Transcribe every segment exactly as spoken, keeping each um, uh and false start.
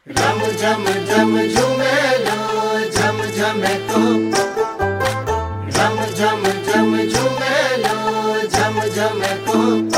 रम झम झम झुमेलो झम झमे को रम झम झम झुमेलो झम झमे को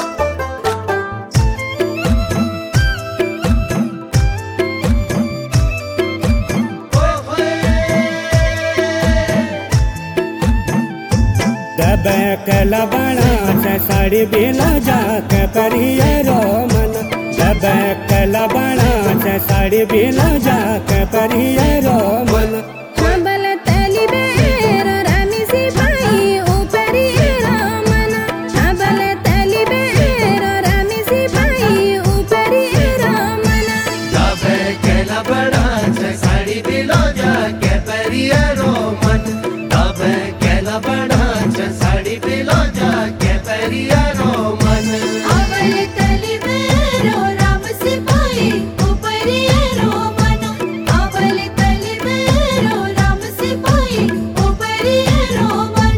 दबक लबड़ा से साड़ी बिलो जाके परिये रो मन दबक लबड़ा से साड़ी बिलो जाके परिये रो मन हबल तली बेर रामी सिपाही ऊपरी रो मन हबल तली बेर रामी सिपाही ऊपरी रो मन दबक लबड़ा से साड़ी बिलो जाके परिये रो मन दबक लबड़ा से साड़ी बिलो जाके परिये रो मन हबल तली बेर राम सिपाही ऊपरी रो मन हबल तली बेर राम सिपाही ऊपरी रो मन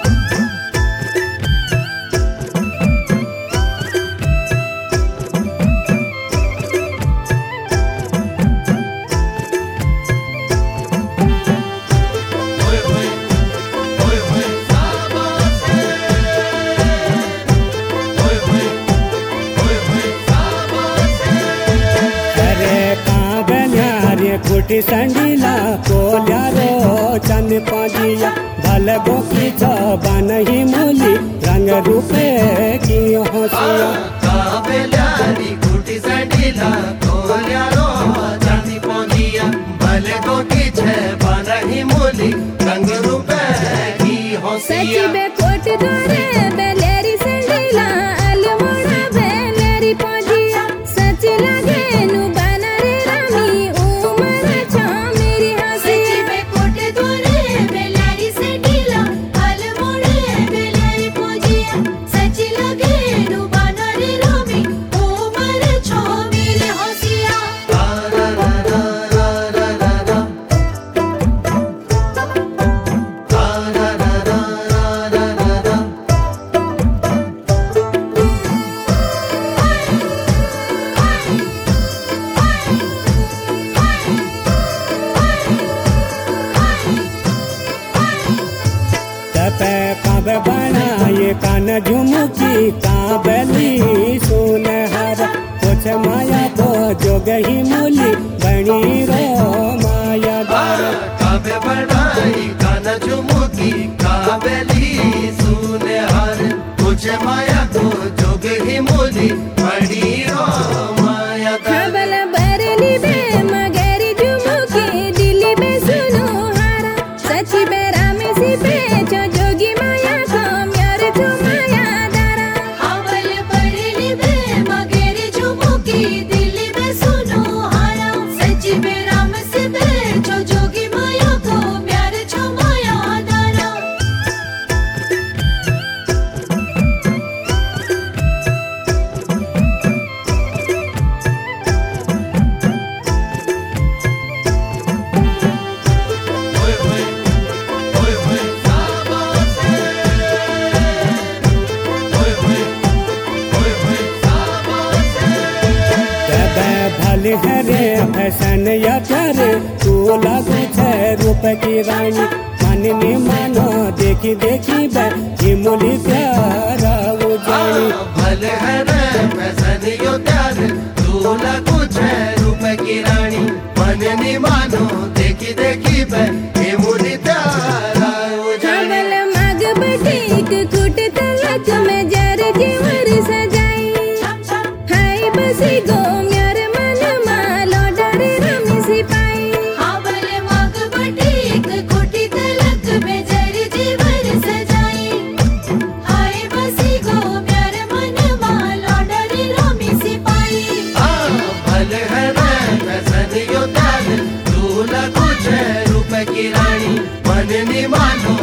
कुटी संडीला कोल्या रो चंद पाजिया भल गोकी चौबन ही मूली रंग रूपे की होशिया काबेलारी कुटी संडीला कोल्या रो चंद पाजिया भल गोकी चौबन ही मूली रंग रूपे की होशिया सची बे कोट दोरे बेलेरी संडीला अलमोड़ा बेलेरी पाजिया सची लगे नु बनरे रामी बनाए कान झुमुकी काबली सुनहरा कुछ माया तो जोग ही मूली बनी रो माया दार काबे बनाई कान झुमुकी काबली सुनहरा कुछ माया तो जोग ही मूली बनी रो माया दार हबल बरली बे मगरी झुमुकी दिल्ली बे सुनहरा सची बे रामी सी पे जोगी माया हरे फैशन या प्यारे तू लागू छे रूप की रानी मन ने मानो देखी देखी बी मूली प्यारा वो जानी भले हरे फैशन यो प्यारे तू लागू छे रूप की रानी मन ने मानो देखी देखी बी मूली प्यारा वो जानी हबल मग बटीक कुट तलक में जर जीवर सजाई हाय बसी गो की रानी मन ने मानो